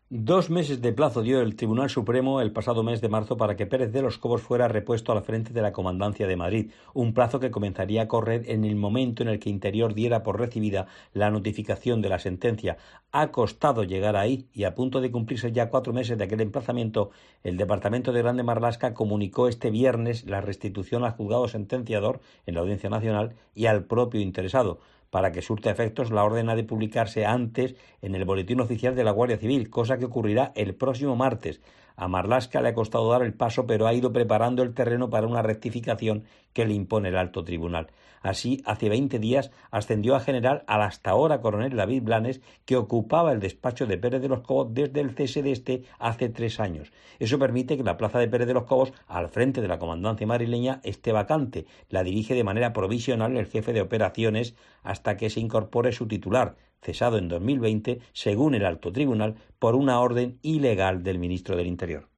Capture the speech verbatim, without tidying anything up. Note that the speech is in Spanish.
Dos meses de plazo dio el Tribunal Supremo el pasado mes de marzo para que Pérez de los Cobos fuera repuesto al frente de la Comandancia de Madrid, un plazo que comenzaría a correr en el momento en el que Interior diera por recibida la notificación de la sentencia. Ha costado llegar ahí y, a punto de cumplirse ya cuatro meses de aquel emplazamiento, el Departamento de Grande Marlaska comunicó este viernes la restitución al juzgado sentenciador en la Audiencia Nacional y al propio interesado. Para que surta efectos, la orden ha de publicarse antes en el Boletín Oficial de la Guardia Civil, cosa que ocurrirá el próximo martes. A Marlaska le ha costado dar el paso, pero ha ido preparando el terreno para una rectificación que le impone el alto tribunal. Así, hace veinte días ascendió a general al hasta ahora coronel David Blanes, que ocupaba el despacho de Pérez de los Cobos desde el cese de este hace tres años. Eso permite que la plaza de Pérez de los Cobos, al frente de la comandancia madrileña, esté vacante. La dirige de manera provisional el jefe de operaciones hasta que se incorpore su titular, cesado en dos mil veinte, según el alto tribunal, por una orden ilegal del ministro del Interior.